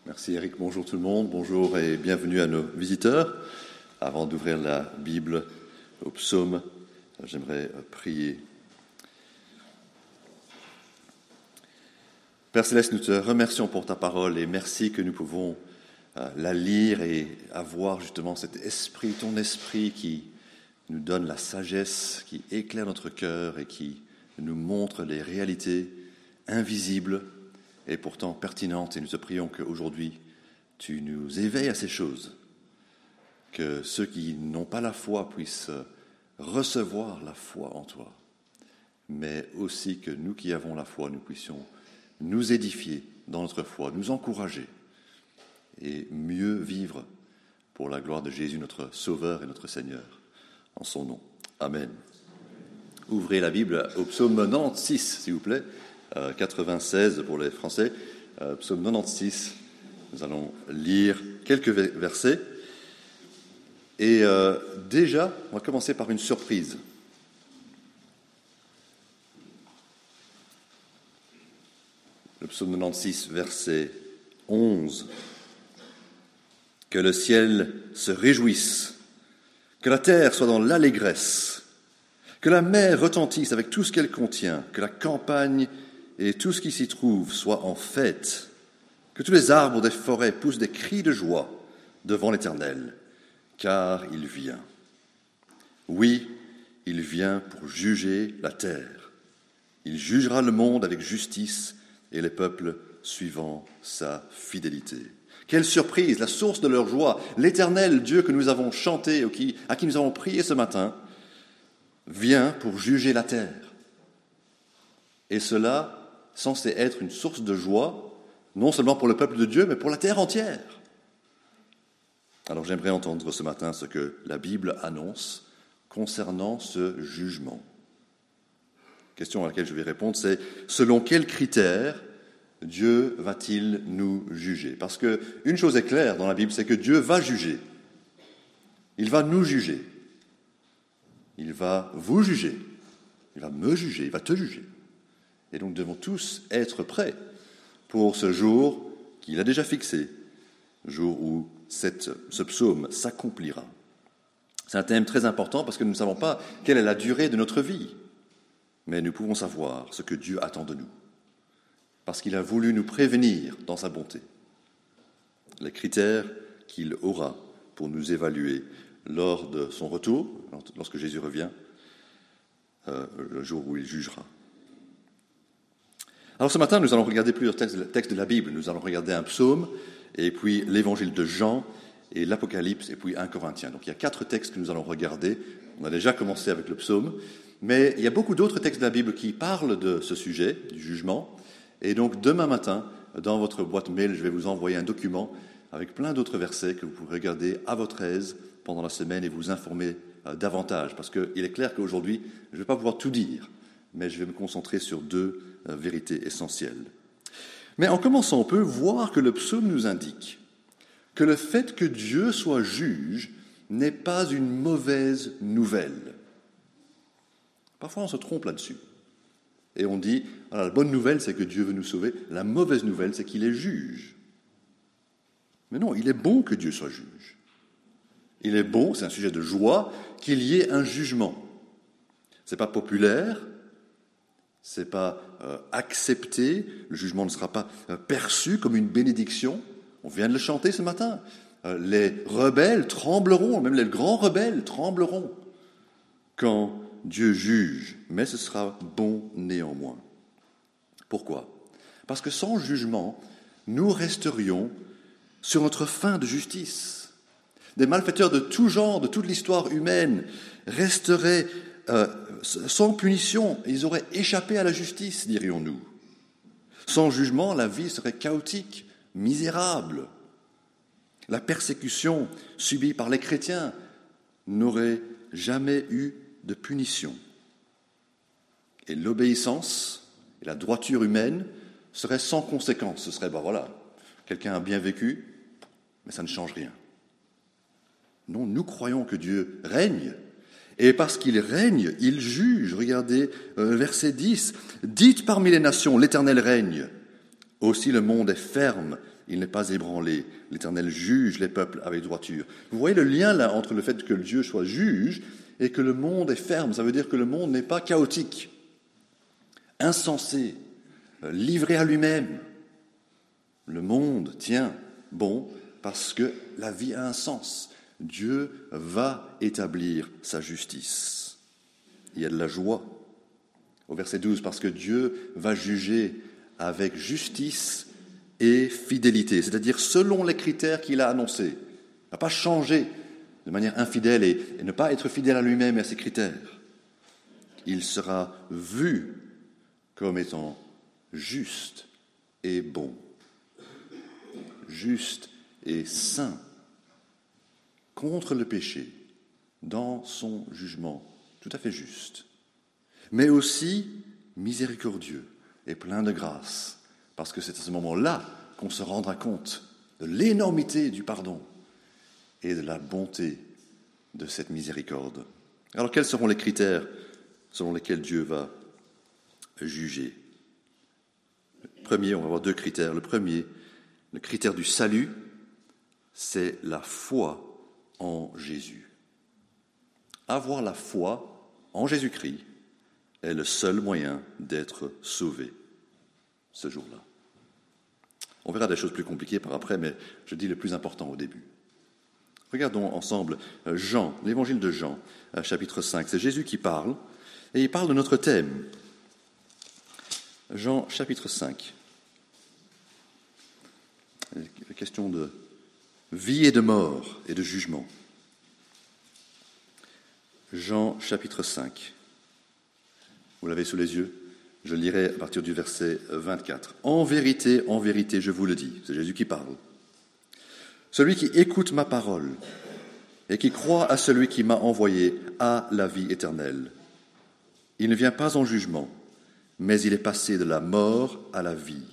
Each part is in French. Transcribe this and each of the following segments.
Merci Eric, bonjour tout le monde, bonjour et bienvenue à nos visiteurs. Avant d'ouvrir la Bible au psaume, j'aimerais prier. Père Céleste, nous te remercions pour ta parole et merci que nous pouvons la lire et avoir justement cet esprit, ton esprit qui nous donne la sagesse, qui éclaire notre cœur et qui nous montre les réalités invisibles et pourtant pertinentes. Et nous te prions qu'aujourd'hui, tu nous éveilles à ces choses, que ceux qui n'ont pas la foi puissent recevoir la foi en toi, mais aussi que nous qui avons la foi, nous puissions nous édifier dans notre foi, nous encourager et mieux vivre pour la gloire de Jésus, notre Sauveur et notre Seigneur, en son nom. Amen. Ouvrez la Bible au psaume 96, s'il vous plaît. 96 pour les Français, psaume 96, nous allons lire quelques versets. Et déjà, on va commencer par une surprise. Le psaume 96, verset 11. « Que le ciel se réjouisse, que la terre soit dans l'allégresse, que la mer retentisse avec tout ce qu'elle contient, que la campagne et tout ce qui s'y trouve soit en fête, que tous les arbres des forêts poussent des cris de joie devant l'Éternel, car il vient. Oui, il vient pour juger la terre. Il jugera le monde avec justice et les peuples suivant sa fidélité. » Quelle surprise, la source de leur joie, l'Éternel Dieu que nous avons chanté, à qui nous avons prié ce matin, vient pour juger la terre. Et cela censé être une source de joie, non seulement pour le peuple de Dieu, mais pour la terre entière. Alors j'aimerais entendre ce matin ce que la Bible annonce concernant ce jugement. La question à laquelle je vais répondre, c'est selon quels critères Dieu va-t-il nous juger ? Parce qu'une chose est claire dans la Bible, c'est que Dieu va juger. Il va nous juger. Il va vous juger. Il va me juger. Il va te juger. Et donc nous devons tous être prêts pour ce jour qu'il a déjà fixé, jour où ce psaume s'accomplira. C'est un thème très important parce que nous ne savons pas quelle est la durée de notre vie, mais nous pouvons savoir ce que Dieu attend de nous, parce qu'il a voulu nous prévenir dans sa bonté. Les critères qu'il aura pour nous évaluer lors de son retour, lorsque Jésus revient, le jour où il jugera. Alors ce matin, nous allons regarder plusieurs textes de la Bible. Nous allons regarder un psaume, et puis l'évangile de Jean, et l'Apocalypse, et puis 1 Corinthiens. Donc il y a 4 textes que nous allons regarder. On a déjà commencé avec le psaume, mais il y a beaucoup d'autres textes de la Bible qui parlent de ce sujet, du jugement. Et donc demain matin, dans votre boîte mail, je vais vous envoyer un document avec plein d'autres versets que vous pourrez regarder à votre aise pendant la semaine et vous informer davantage. Parce qu'il est clair qu'aujourd'hui, je ne vais pas pouvoir tout dire, mais je vais me concentrer sur 2 vérités essentielles. Mais en commençant, on peut voir que le psaume nous indique que le fait que Dieu soit juge n'est pas une mauvaise nouvelle. Parfois, on se trompe là-dessus. Et on dit, voilà, la bonne nouvelle, c'est que Dieu veut nous sauver. La mauvaise nouvelle, c'est qu'il est juge. Mais non, il est bon que Dieu soit juge. Il est bon, c'est un sujet de joie, qu'il y ait un jugement. Ce n'est pas populaire, ce n'est pas accepté, le jugement ne sera pas perçu comme une bénédiction. On vient de le chanter ce matin. Les rebelles trembleront, même les grands rebelles trembleront quand Dieu juge, mais ce sera bon néanmoins. Pourquoi ? Parce que sans jugement, nous resterions sur notre faim de justice. Des malfaiteurs de tout genre, de toute l'histoire humaine, resteraient sans punition. Ils auraient échappé à la justice, dirions-nous. Sans jugement, la vie serait chaotique, misérable. La persécution subie par les chrétiens n'aurait jamais eu de punition. Et l'obéissance et la droiture humaine seraient sans conséquence. Ce serait, quelqu'un a bien vécu, mais ça ne change rien. Non, nous croyons que Dieu règne, et parce qu'il règne, il juge. Regardez verset 10. « Dites parmi les nations, l'Éternel règne. Aussi le monde est ferme, il n'est pas ébranlé. L'Éternel juge les peuples avec droiture. Vous voyez le lien là entre le fait que Dieu soit juge et que le monde est ferme. Ça veut dire que le monde n'est pas chaotique, insensé, livré à lui-même. Le monde tient bon parce que la vie a un sens. Dieu va établir sa justice. Il y a de la joie. Au verset 12, parce que Dieu va juger avec justice et fidélité, c'est-à-dire selon les critères qu'il a annoncés. Il ne va pas changer de manière infidèle et ne pas être fidèle à lui-même et à ses critères. Il sera vu comme étant juste et bon, juste et saint, contre le péché, dans son jugement tout à fait juste, mais aussi miséricordieux et plein de grâce, parce que c'est à ce moment-là qu'on se rendra compte de l'énormité du pardon et de la bonté de cette miséricorde. Alors quels seront les critères selon lesquels Dieu va juger? Premier, on va avoir deux critères. Le premier, le critère du salut, c'est la foi en Jésus. Avoir la foi en Jésus-Christ est le seul moyen d'être sauvé ce jour-là. On verra des choses plus compliquées par après, mais je dis le plus important au début. Regardons ensemble Jean, l'évangile de Jean, chapitre 5. C'est Jésus qui parle, et il parle de notre thème. Jean, chapitre 5. La question de vie et de mort et de jugement. Jean, chapitre 5. Vous l'avez sous les yeux? Je lirai à partir du verset 24. En vérité, je vous le dis, c'est Jésus qui parle. Celui qui écoute ma parole et qui croit à celui qui m'a envoyé a la vie éternelle. Il ne vient pas en jugement, mais il est passé de la mort à la vie.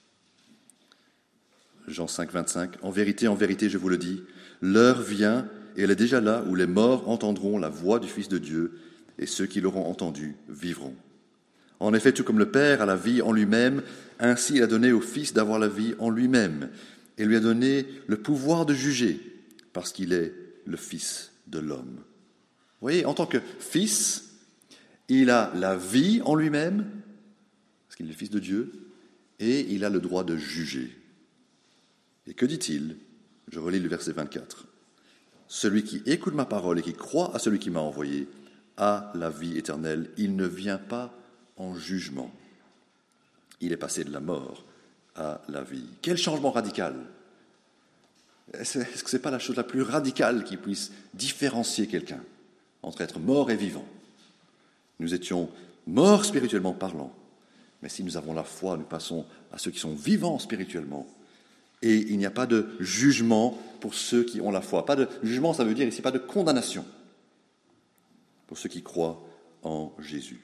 Jean 5, 25. En vérité, je vous le dis, l'heure vient, et elle est déjà là, où les morts entendront la voix du Fils de Dieu, et ceux qui l'auront entendu vivront. En effet, tout comme le Père a la vie en lui-même, ainsi il a donné au Fils d'avoir la vie en lui-même, et lui a donné le pouvoir de juger, parce qu'il est le Fils de l'homme. Vous voyez, en tant que Fils, il a la vie en lui-même, parce qu'il est le Fils de Dieu, et il a le droit de juger. Et que dit-il? Je relis le verset 24. Celui qui écoute ma parole et qui croit à celui qui m'a envoyé a la vie éternelle. Il ne vient pas en jugement. Il est passé de la mort à la vie. Quel changement radical! Est-ce que ce n'est pas la chose la plus radicale qui puisse différencier quelqu'un entre être mort et vivant? Nous étions morts spirituellement parlant, mais si nous avons la foi, nous passons à ceux qui sont vivants spirituellement. Et il n'y a pas de jugement pour ceux qui ont la foi. Pas de jugement, ça veut dire ici pas de condamnation pour ceux qui croient en Jésus.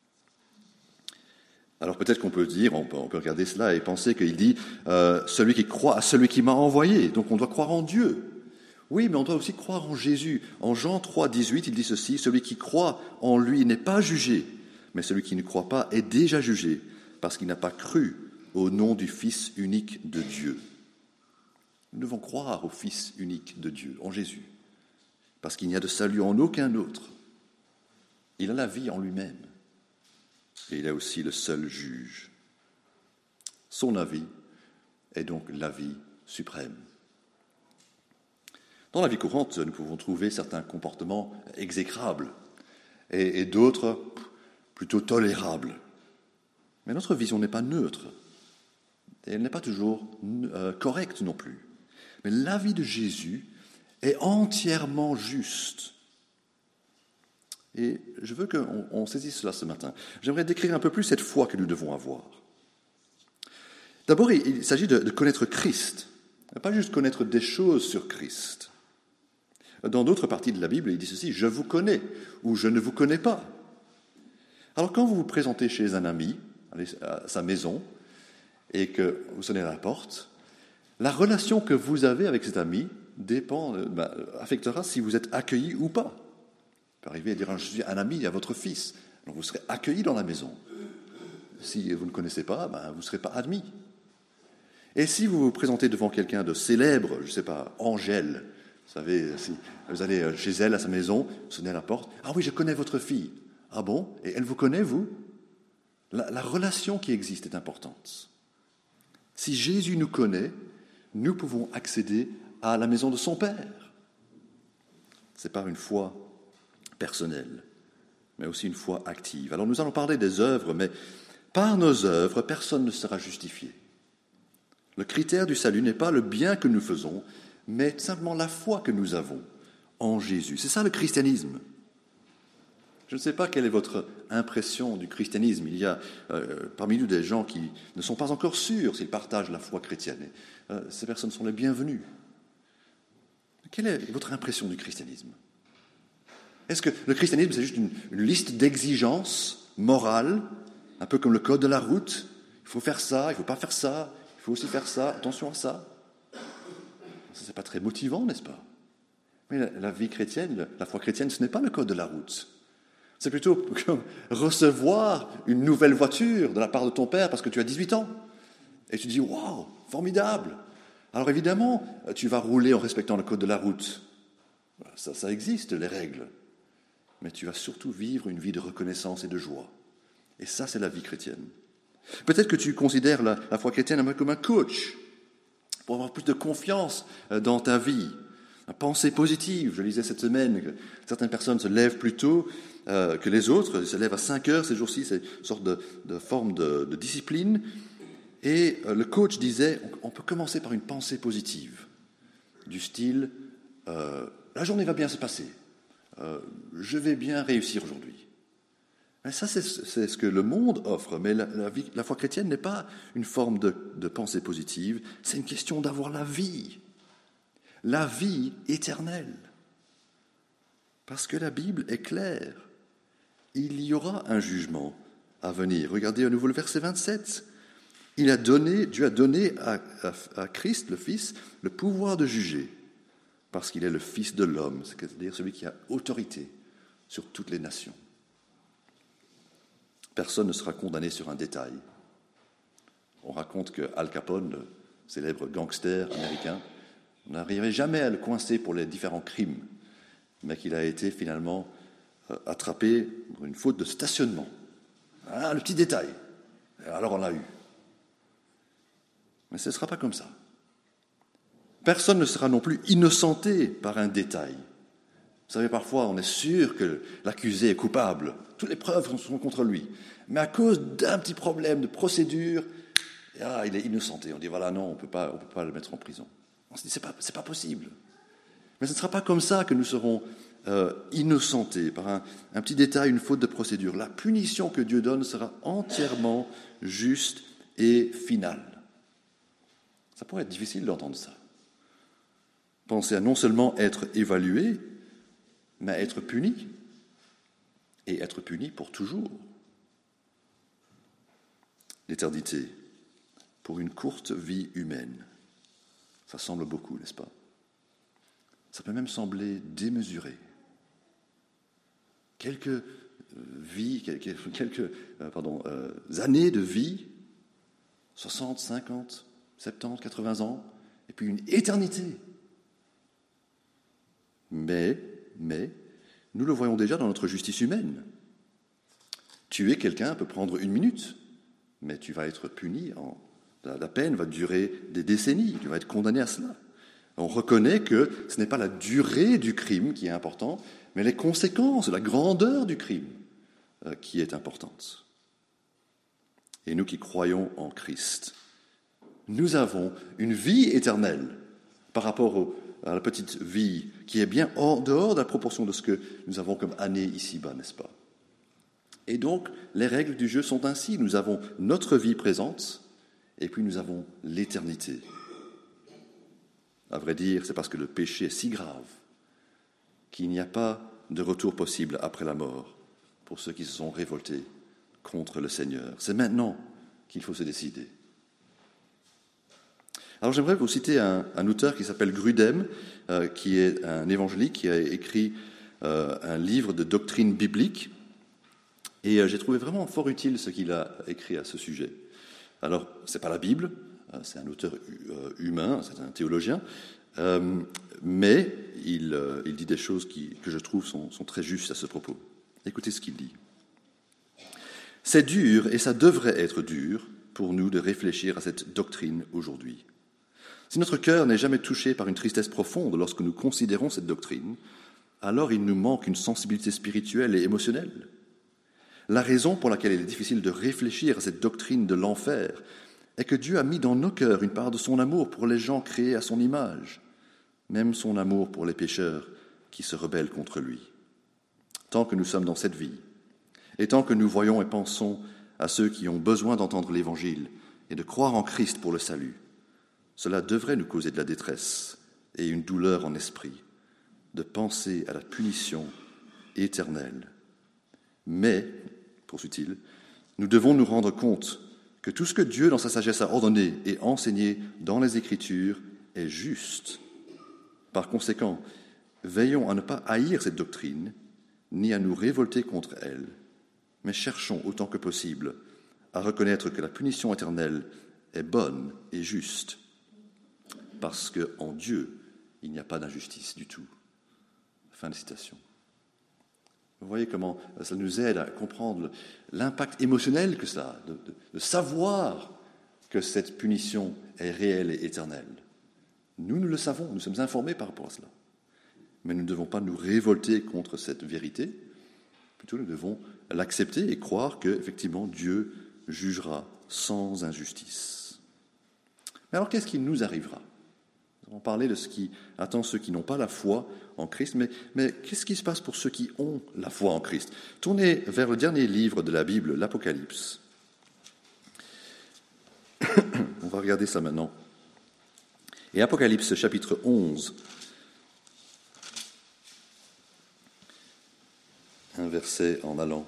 Alors peut-être qu'on peut dire, on peut regarder cela et penser qu'il dit celui qui croit à celui qui m'a envoyé. Donc on doit croire en Dieu. Oui, mais on doit aussi croire en Jésus. En Jean 3, 18, il dit ceci, celui qui croit en lui n'est pas jugé, mais celui qui ne croit pas est déjà jugé, parce qu'il n'a pas cru au nom du Fils unique de Dieu. Nous devons croire au Fils unique de Dieu, en Jésus, parce qu'il n'y a de salut en aucun autre. Il a la vie en lui-même, et il est aussi le seul juge. Son avis est donc l'avis suprême. Dans la vie courante, nous pouvons trouver certains comportements exécrables et d'autres plutôt tolérables. Mais notre vision n'est pas neutre, et elle n'est pas toujours correcte non plus. Mais l'avis de Jésus est entièrement juste. Et je veux qu'on saisisse cela ce matin. J'aimerais décrire un peu plus cette foi que nous devons avoir. D'abord, il s'agit de connaître Christ, pas juste connaître des choses sur Christ. Dans d'autres parties de la Bible, il dit ceci, « Je vous connais » ou « Je ne vous connais pas ». Alors quand vous vous présentez chez un ami, à sa maison, et que vous sonnez à la porte, la relation que vous avez avec cet ami affectera si vous êtes accueilli ou pas. Il peut arriver à dire « Je suis un ami à votre fils », donc vous serez accueilli dans la maison. Si vous ne connaissez pas, vous ne serez pas admis. Et si vous vous présentez devant quelqu'un de célèbre, je ne sais pas, Angèle, vous savez, si vous allez chez elle, à sa maison, vous sonnez à la porte, « Ah oui, je connais votre fille. » « Ah bon? Et elle vous connaît, vous ?» La relation qui existe est importante. Si Jésus nous connaît, nous pouvons accéder à la maison de son Père. C'est par une foi personnelle, mais aussi une foi active. Alors nous allons parler des œuvres, mais par nos œuvres, personne ne sera justifié. Le critère du salut n'est pas le bien que nous faisons, mais simplement la foi que nous avons en Jésus. C'est ça le christianisme. Je ne sais pas quelle est votre impression du christianisme. Il y a parmi nous des gens qui ne sont pas encore sûrs s'ils partagent la foi chrétienne. Ces personnes sont les bienvenues. Quelle est votre impression du christianisme? Est-ce que le christianisme, c'est juste une liste d'exigences morales, un peu comme le code de la route? Il faut faire ça, il ne faut pas faire ça, il faut aussi faire ça, attention à ça. Ça, c'est pas très motivant, n'est-ce pas? Mais la vie chrétienne, la foi chrétienne, ce n'est pas le code de la route. C'est plutôt comme recevoir une nouvelle voiture de la part de ton père parce que tu as 18 ans. Et tu dis, waouh, formidable. Alors évidemment, tu vas rouler en respectant le code de la route. Ça existe, les règles. Mais tu vas surtout vivre une vie de reconnaissance et de joie. Et ça, c'est la vie chrétienne. Peut-être que tu considères la foi chrétienne un peu comme un coach pour avoir plus de confiance dans ta vie. Une pensée positive. Je lisais cette semaine que certaines personnes se lèvent plus tôt que les autres. Ils se lèvent à 5 heures ces jours-ci. C'est une sorte de forme de discipline. Et le coach disait, on peut commencer par une pensée positive, du style la journée va bien se passer, je vais bien réussir aujourd'hui. Mais ça, c'est ce que le monde offre, mais la foi chrétienne n'est pas une forme de pensée positive, c'est une question d'avoir la vie éternelle. Parce que la Bible est claire, il y aura un jugement à venir. Regardez à nouveau le verset 27. Dieu a donné à Christ, le Fils, le pouvoir de juger, parce qu'il est le Fils de l'homme, c'est-à-dire celui qui a autorité sur toutes les nations. Personne ne sera condamné sur un détail. On raconte que Al Capone, le célèbre gangster américain, on n'arrivait jamais à le coincer pour les différents crimes, mais qu'il a été finalement attrapé pour une faute de stationnement. Ah, le petit détail. Et alors on l'a eu. Mais ce ne sera pas comme ça. Personne ne sera non plus innocenté par un détail. Vous savez, parfois, on est sûr que l'accusé est coupable. Toutes les preuves sont contre lui. Mais à cause d'un petit problème de procédure, il est innocenté. On dit, voilà, non, on ne peut pas le mettre en prison. On se dit, c'est pas possible. Mais ce ne sera pas comme ça que nous serons innocentés par un petit détail, une faute de procédure. La punition que Dieu donne sera entièrement juste et finale. Ça pourrait être difficile d'entendre ça. Pensez à non seulement être évalué, mais à être puni. Et être puni pour toujours. L'éternité, pour une courte vie humaine. Ça semble beaucoup, n'est-ce pas? Ça peut même sembler démesuré. Quelques années de vie, 60, 50, 70, 80 ans, et puis une éternité. Mais, nous le voyons déjà dans notre justice humaine. Tuer quelqu'un peut prendre 1 minute, mais tu vas être puni. La peine va durer des décennies, tu vas être condamné à cela. On reconnaît que ce n'est pas la durée du crime qui est importante, mais les conséquences, la grandeur du crime qui est importante. Et nous qui croyons en Christ, nous avons une vie éternelle par rapport à la petite vie qui est bien en dehors de la proportion de ce que nous avons comme année ici-bas, n'est-ce pas? Et donc, les règles du jeu sont ainsi. Nous avons notre vie présente et puis nous avons l'éternité. À vrai dire, c'est parce que le péché est si grave qu'il n'y a pas de retour possible après la mort pour ceux qui se sont révoltés contre le Seigneur. C'est maintenant qu'il faut se décider. Alors j'aimerais vous citer un auteur qui s'appelle Grudem, qui est un évangélique, qui a écrit un livre de doctrine biblique. Et j'ai trouvé vraiment fort utile ce qu'il a écrit à ce sujet. Alors, ce n'est pas la Bible, c'est un auteur humain, c'est un théologien, mais il dit des choses que je trouve sont très justes à ce propos. Écoutez ce qu'il dit. « C'est dur, et ça devrait être dur, pour nous de réfléchir à cette doctrine aujourd'hui. Si notre cœur n'est jamais touché par une tristesse profonde lorsque nous considérons cette doctrine, alors il nous manque une sensibilité spirituelle et émotionnelle. La raison pour laquelle il est difficile de réfléchir à cette doctrine de l'enfer est que Dieu a mis dans nos cœurs une part de son amour pour les gens créés à son image, même son amour pour les pécheurs qui se rebellent contre lui. Tant que nous sommes dans cette vie, et tant que nous voyons et pensons à ceux qui ont besoin d'entendre l'Évangile et de croire en Christ pour le salut, cela devrait nous causer de la détresse et une douleur en esprit, de penser à la punition éternelle. Mais, poursuit-il, nous devons nous rendre compte que tout ce que Dieu, dans sa sagesse, a ordonné et enseigné dans les Écritures est juste. Par conséquent, veillons à ne pas haïr cette doctrine, ni à nous révolter contre elle, mais cherchons autant que possible à reconnaître que la punition éternelle est bonne et juste, parce qu'en Dieu, il n'y a pas d'injustice du tout. » Fin de citation. Vous voyez comment ça nous aide à comprendre l'impact émotionnel que ça a, de savoir que cette punition est réelle et éternelle. Nous le savons, nous sommes informés par rapport à cela. Mais nous ne devons pas nous révolter contre cette vérité. Plutôt, nous devons l'accepter et croire qu'effectivement, Dieu jugera sans injustice. Mais alors, qu'est-ce qui nous arrivera ? Nous avons parlé de ce qui attend ceux qui n'ont pas la foi en Christ, mais qu'est-ce qui se passe pour ceux qui ont la foi en Christ ? Tournez vers le dernier livre de la Bible, l'Apocalypse. On va regarder ça maintenant. Et Apocalypse, chapitre 11, un verset en allant.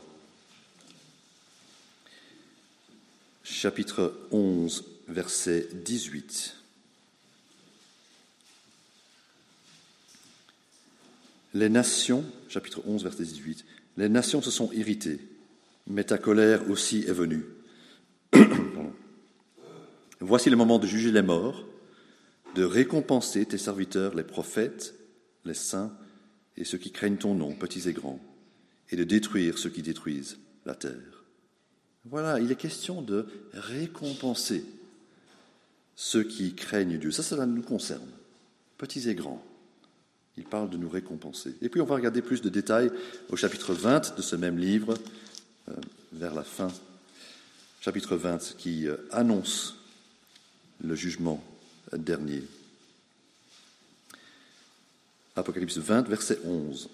Chapitre 11, verset 18. Les nations, chapitre 11, verset 18, les nations se sont irritées, mais ta colère aussi est venue. Voici le moment de juger les morts, de récompenser tes serviteurs, les prophètes, les saints et ceux qui craignent ton nom, petits et grands, et de détruire ceux qui détruisent la terre. Voilà, il est question de récompenser ceux qui craignent Dieu. Ça, cela nous concerne, petits et grands. Il parle de nous récompenser. Et puis on va regarder plus de détails au chapitre 20 de ce même livre, vers la fin, chapitre 20, qui annonce le jugement dernier. Apocalypse 20, verset 11.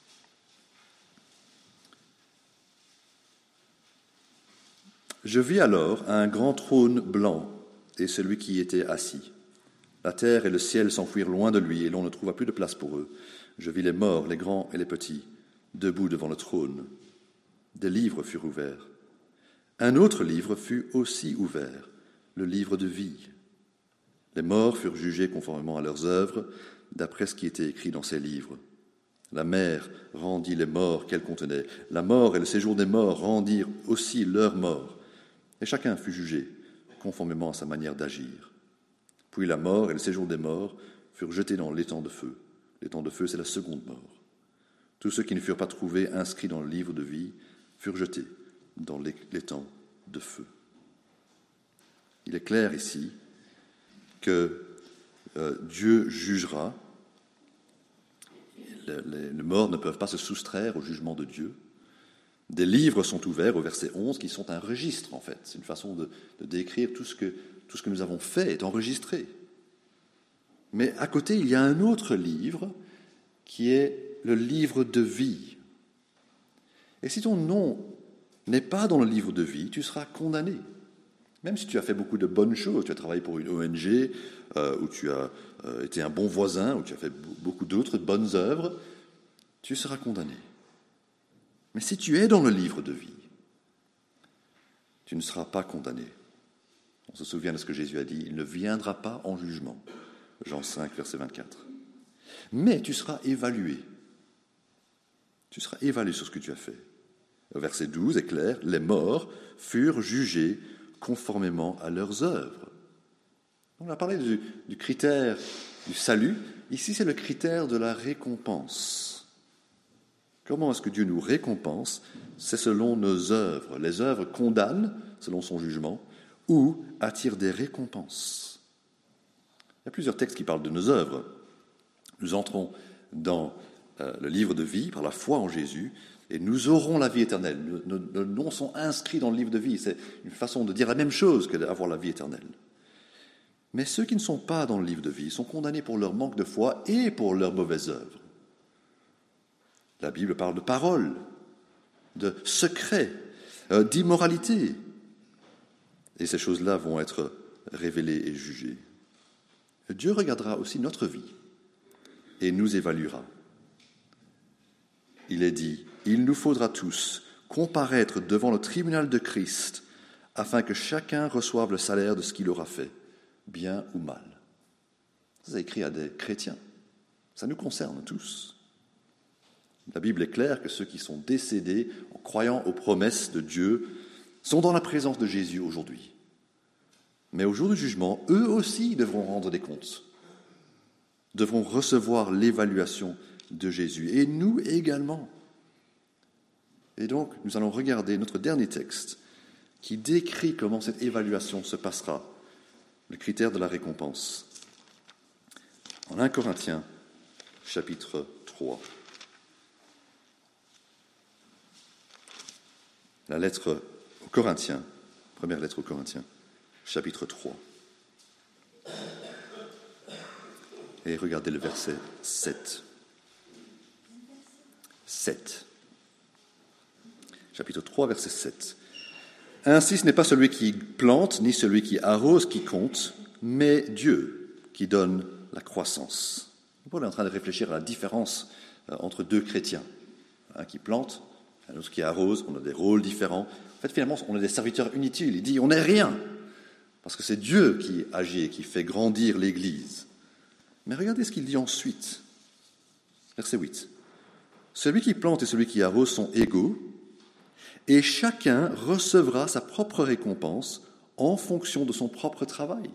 Je vis alors un grand trône blanc et celui qui y était assis. La terre et le ciel s'enfuirent loin de lui, et l'on ne trouva plus de place pour eux. Je vis les morts, les grands et les petits, debout devant le trône. Des livres furent ouverts. Un autre livre fut aussi ouvert, le livre de vie. Les morts furent jugés conformément à leurs œuvres, d'après ce qui était écrit dans ces livres. La mer rendit les morts qu'elle contenait. La mort et le séjour des morts rendirent aussi leurs morts. Et chacun fut jugé conformément à sa manière d'agir. Puis la mort et le séjour des morts furent jetés dans l'étang de feu. L'étang de feu, c'est la seconde mort. Tous ceux qui ne furent pas trouvés inscrits dans le livre de vie furent jetés dans l'étang de feu. Il est clair ici que Dieu jugera. Les morts ne peuvent pas se soustraire au jugement de Dieu. Des livres sont ouverts au verset 11 qui sont un registre, en fait. C'est une façon de décrire tout ce que nous avons fait est enregistré. Mais à côté, il y a un autre livre qui est le livre de vie. Et si ton nom n'est pas dans le livre de vie, tu seras condamné. Même si tu as fait beaucoup de bonnes choses, tu as travaillé pour une ONG, ou tu as été un bon voisin, ou tu as fait beaucoup d'autres bonnes œuvres, tu seras condamné. Mais si tu es dans le livre de vie, tu ne seras pas condamné. On se souvient de ce que Jésus a dit, il ne viendra pas en jugement. Jean 5, verset 24. Mais tu seras évalué. Tu seras évalué sur ce que tu as fait. Le verset 12 est clair, les morts furent jugés conformément à leurs œuvres. On a parlé du critère du salut. Ici, c'est le critère de la récompense. Comment est-ce que Dieu nous récompense? C'est selon nos œuvres. Les œuvres condamnent, selon son jugement, ou attirent des récompenses. Il y a plusieurs textes qui parlent de nos œuvres. Nous entrons dans le livre de vie par la foi en Jésus, et nous aurons la vie éternelle. Nos noms sont inscrits dans le livre de vie. C'est une façon de dire la même chose que d'avoir la vie éternelle. Mais ceux qui ne sont pas dans le livre de vie sont condamnés pour leur manque de foi et pour leurs mauvaises œuvres. La Bible parle de paroles, de secrets, d'immoralité. Et ces choses-là vont être révélées et jugées. Dieu regardera aussi notre vie et nous évaluera. Il est dit, « Il nous faudra tous comparaître devant le tribunal de Christ afin que chacun reçoive le salaire de ce qu'il aura fait, bien ou mal. » Ça, c'est écrit à des chrétiens. Ça nous concerne tous. La Bible est claire que ceux qui sont décédés en croyant aux promesses de Dieu sont dans la présence de Jésus aujourd'hui. Mais au jour du jugement, eux aussi devront rendre des comptes, devront recevoir l'évaluation de Jésus, et nous également. Et donc, nous allons regarder notre dernier texte qui décrit comment cette évaluation se passera, le critère de la récompense. En 1 Corinthiens, chapitre 3. La lettre aux Corinthiens, première lettre aux Corinthiens, chapitre 3. Et regardez le verset 7. 7. Chapitre 3, verset 7. « Ainsi, ce n'est pas celui qui plante, ni celui qui arrose qui compte, mais Dieu qui donne la croissance. » On est en train de réfléchir à la différence entre deux chrétiens. Un qui plante, un autre qui arrose, on a des rôles différents. En fait, finalement, on est des serviteurs inutiles. Il dit, on n'est rien, parce que c'est Dieu qui agit et qui fait grandir l'Église. Mais regardez ce qu'il dit ensuite. Verset 8. « Celui qui plante et celui qui arrose sont égaux, et chacun recevra sa propre récompense en fonction de son propre travail.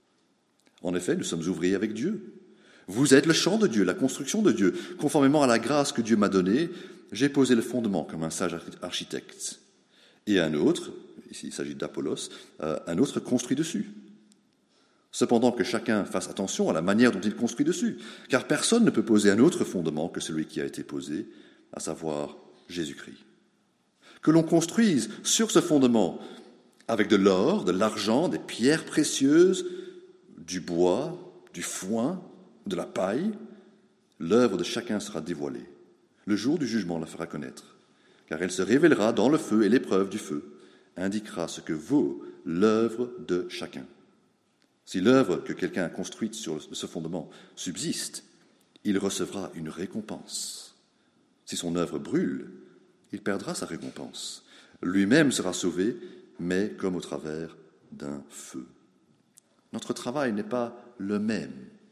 En effet, nous sommes ouvriers avec Dieu. Vous êtes le champ de Dieu, la construction de Dieu. Conformément à la grâce que Dieu m'a donnée, j'ai posé le fondement comme un sage architecte. Et un autre, ici il s'agit d'Apollos, un autre construit dessus. Cependant que chacun fasse attention à la manière dont il construit dessus, car personne ne peut poser un autre fondement que celui qui a été posé, à savoir Jésus-Christ. Que l'on construise sur ce fondement avec de l'or, de l'argent, des pierres précieuses, du bois, du foin, de la paille, l'œuvre de chacun sera dévoilée. Le jour du jugement la fera connaître, car elle se révélera dans le feu, et l'épreuve du feu indiquera ce que vaut l'œuvre de chacun. Si l'œuvre que quelqu'un a construite sur ce fondement subsiste, il recevra une récompense. Si son œuvre brûle, il perdra sa récompense. Lui-même sera sauvé, mais comme au travers d'un feu. Notre travail n'est pas le même.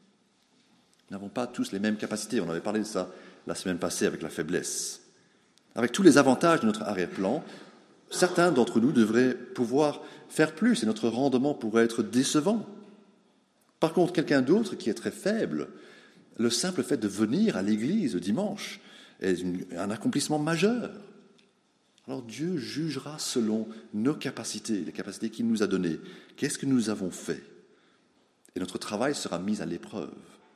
Nous n'avons pas tous les mêmes capacités. On avait parlé de ça la semaine passée avec la faiblesse. Avec tous les avantages de notre arrière-plan, certains d'entre nous devraient pouvoir faire plus et notre rendement pourrait être décevant. Par contre, quelqu'un d'autre qui est très faible, le simple fait de venir à l'église le dimanche est un accomplissement majeur. Alors Dieu jugera selon nos capacités, les capacités qu'il nous a données. Qu'est-ce que nous avons fait? Et notre travail sera mis à l'épreuve.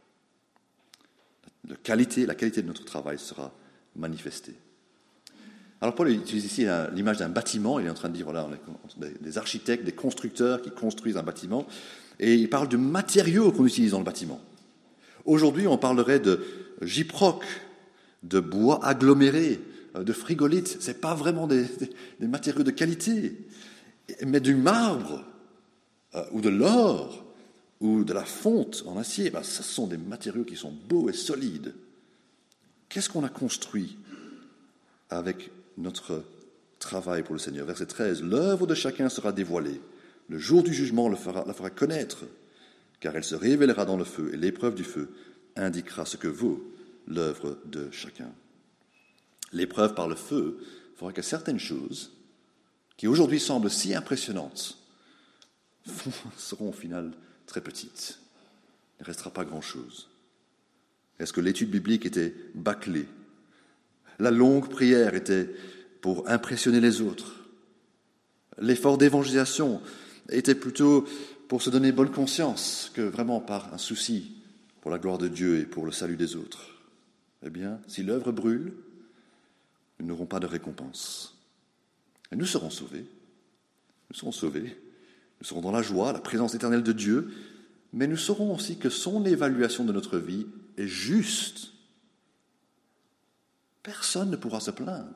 La qualité de notre travail sera manifestée. Alors Paul utilise ici l'image d'un bâtiment. Il est en train de dire, voilà, on est des architectes, des constructeurs qui construisent un bâtiment. Et il parle de matériaux qu'on utilise dans le bâtiment. Aujourd'hui, on parlerait de gyproc, de bois aggloméré, de frigolite. Ce n'est pas vraiment des matériaux de qualité. Mais du marbre, ou de l'or, ou de la fonte en acier, ce sont des matériaux qui sont beaux et solides. Qu'est-ce qu'on a construit avec notre travail pour le Seigneur? Verset 13. « L'œuvre de chacun sera dévoilée. Le jour du jugement la fera connaître, car elle se révélera dans le feu, et l'épreuve du feu indiquera ce que vaut l'œuvre de chacun. » L'épreuve par le feu fera que certaines choses, qui aujourd'hui semblent si impressionnantes, seront au final très petite. Il ne restera pas grand-chose. Est-ce que l'étude biblique était bâclée? La longue prière était pour impressionner les autres. L'effort d'évangélisation était plutôt pour se donner bonne conscience que vraiment par un souci pour la gloire de Dieu et pour le salut des autres. Eh bien, si l'œuvre brûle, nous n'aurons pas de récompense. Et nous serons sauvés. Nous serons sauvés. Nous serons dans la joie, la présence éternelle de Dieu, mais nous saurons aussi que son évaluation de notre vie est juste. Personne ne pourra se plaindre.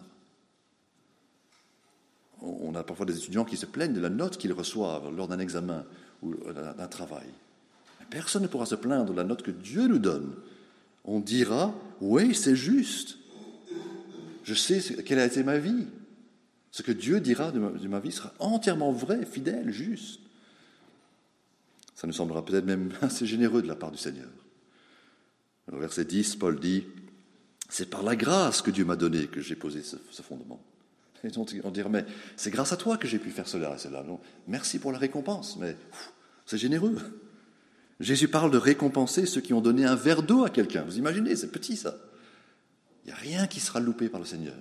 On a parfois des étudiants qui se plaignent de la note qu'ils reçoivent lors d'un examen ou d'un travail. Personne ne pourra se plaindre de la note que Dieu nous donne. On dira, oui, c'est juste. Je sais quelle a été ma vie. Ce que Dieu dira de ma vie sera entièrement vrai, fidèle, juste. Ça nous semblera peut-être même assez généreux de la part du Seigneur. Au verset 10, Paul dit, « C'est par la grâce que Dieu m'a donné que j'ai posé ce fondement. » Et on dirait, mais c'est grâce à toi que j'ai pu faire cela et cela. Non, merci pour la récompense, mais c'est généreux. Jésus parle de récompenser ceux qui ont donné un verre d'eau à quelqu'un. Vous imaginez, c'est petit ça. Il n'y a rien qui sera loupé par le Seigneur.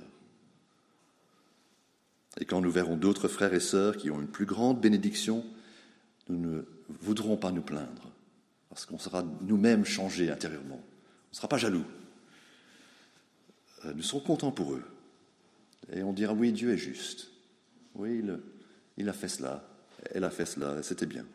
Et quand nous verrons d'autres frères et sœurs qui ont une plus grande bénédiction, nous ne voudrons pas nous plaindre, parce qu'on sera nous-mêmes changés intérieurement. On ne sera pas jaloux. Nous serons contents pour eux. Et on dira, oui, Dieu est juste. Oui, il a fait cela, elle a fait cela, c'était bien.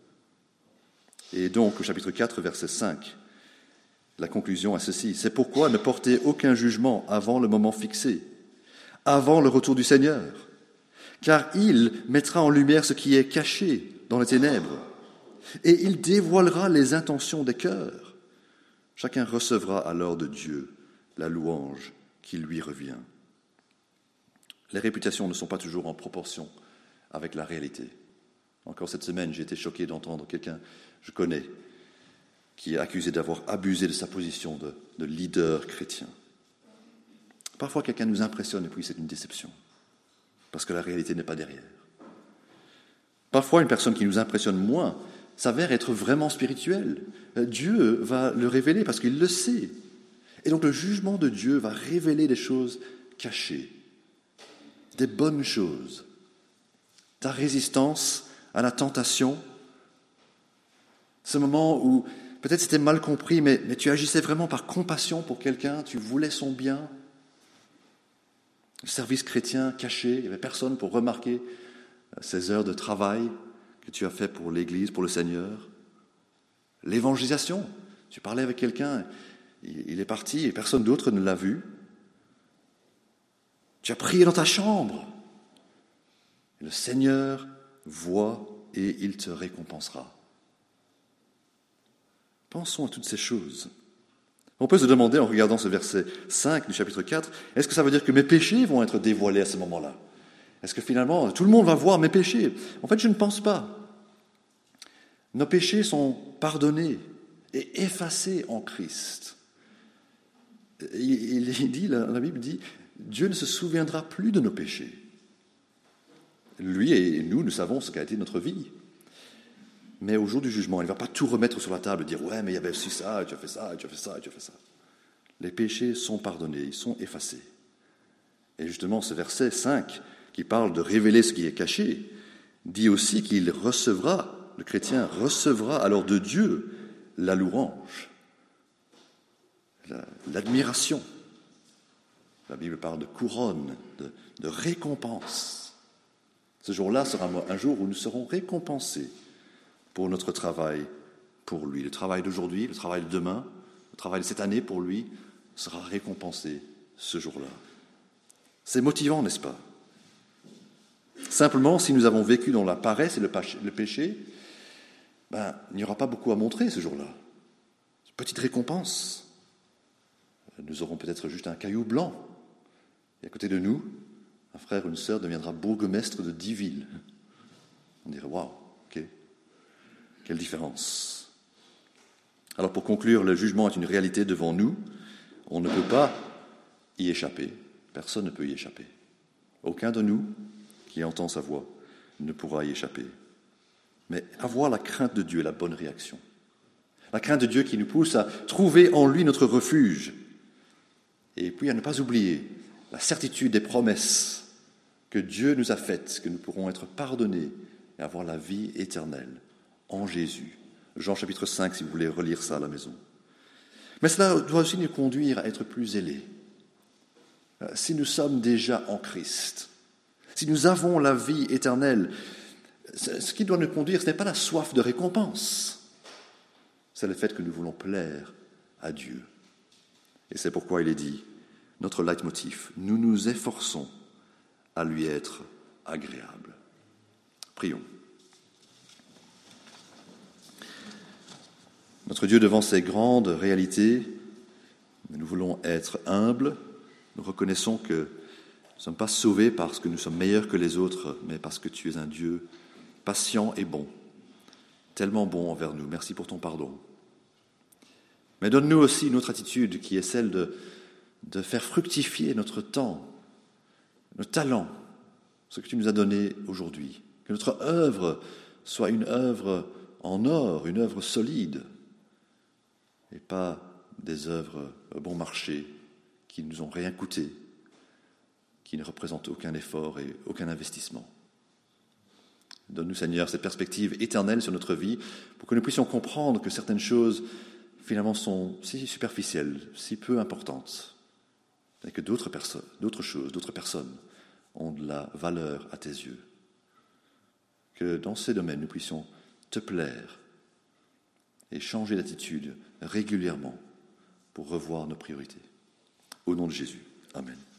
Et donc, au chapitre 4, verset 5, la conclusion est ceci. C'est pourquoi ne portez aucun jugement avant le moment fixé, avant le retour du Seigneur, car il mettra en lumière ce qui est caché dans les ténèbres, et il dévoilera les intentions des cœurs. Chacun recevra alors de Dieu la louange qui lui revient. Les réputations ne sont pas toujours en proportion avec la réalité. Encore cette semaine, j'ai été choqué d'entendre quelqu'un, je connais, qui est accusé d'avoir abusé de sa position de leader chrétien. Parfois, quelqu'un nous impressionne et puis c'est une déception, parce que la réalité n'est pas derrière. Parfois, une personne qui nous impressionne moins s'avère être vraiment spirituelle. Dieu va le révéler parce qu'il le sait. Et donc le jugement de Dieu va révéler des choses cachées, des bonnes choses. Ta résistance à la tentation, ce moment où peut-être c'était mal compris, mais tu agissais vraiment par compassion pour quelqu'un, tu voulais son bien. Le service chrétien caché, il n'y avait personne pour remarquer ces heures de travail que tu as fait pour l'Église, pour le Seigneur. L'évangélisation, tu parlais avec quelqu'un, il est parti et personne d'autre ne l'a vu. Tu as prié dans ta chambre. Et le Seigneur voit et il te récompensera. Pensons à toutes ces choses. On peut se demander, en regardant ce verset 5 du chapitre 4, est-ce que ça veut dire que mes péchés vont être dévoilés à ce moment-là? Est-ce que finalement, tout le monde va voir mes péchés? En fait, je ne pense pas. Nos péchés sont pardonnés et effacés en Christ. Il dit, la Bible dit, Dieu ne se souviendra plus de nos péchés. Lui et nous savons ce qu'a été notre vie. Mais au jour du jugement, il ne va pas tout remettre sur la table et dire « Ouais, mais il y avait aussi ça, et tu as fait ça, et tu as fait ça, et tu as fait ça. » Les péchés sont pardonnés, ils sont effacés. Et justement, ce verset 5, qui parle de révéler ce qui est caché, dit aussi qu'il recevra, le chrétien recevra alors de Dieu la louange, l'admiration. La Bible parle de couronne, de récompense. Ce jour-là sera un jour où nous serons récompensés pour notre travail pour lui. Le travail d'aujourd'hui, le travail de demain, le travail de cette année pour lui sera récompensé ce jour-là. C'est motivant, n'est-ce pas? Simplement, si nous avons vécu dans la paresse et le péché, il n'y aura pas beaucoup à montrer ce jour-là. Petite récompense. Nous aurons peut-être juste un caillou blanc. Et à côté de nous, un frère ou une sœur deviendra bourgmestre de 10 villes. On dirait, waouh, ok. Quelle différence. Alors pour conclure, le jugement est une réalité devant nous. On ne peut pas y échapper. Personne ne peut y échapper. Aucun de nous qui entend sa voix ne pourra y échapper. mais avoir la crainte de Dieu est la bonne réaction. La crainte de Dieu qui nous pousse à trouver en lui notre refuge. Et puis à ne pas oublier la certitude des promesses que Dieu nous a faites, que nous pourrons être pardonnés et avoir la vie éternelle en Jésus. Jean chapitre 5, si vous voulez relire ça à la maison. Mais cela doit aussi nous conduire à être plus zélés. Si nous sommes déjà en Christ, si nous avons la vie éternelle, ce qui doit nous conduire, ce n'est pas la soif de récompense, c'est le fait que nous voulons plaire à Dieu. Et c'est pourquoi il est dit, notre leitmotiv, nous nous efforçons à lui être agréable. Prions. Notre Dieu, devant ces grandes réalités, nous voulons être humbles. Nous reconnaissons que nous ne sommes pas sauvés parce que nous sommes meilleurs que les autres, mais parce que tu es un Dieu patient et bon, tellement bon envers nous. Merci pour ton pardon. Mais donne-nous aussi une autre attitude qui est celle de faire fructifier notre temps, nos talents, ce que tu nous as donné aujourd'hui. Que notre œuvre soit une œuvre en or, une œuvre solide, et pas des œuvres bon marché qui ne nous ont rien coûté, qui ne représentent aucun effort et aucun investissement. Donne-nous, Seigneur, cette perspective éternelle sur notre vie pour que nous puissions comprendre que certaines choses, finalement, sont si superficielles, si peu importantes, et que d'autres personnes ont de la valeur à tes yeux. Que dans ces domaines, nous puissions te plaire et changer d'attitude régulièrement pour revoir nos priorités. Au nom de Jésus. Amen.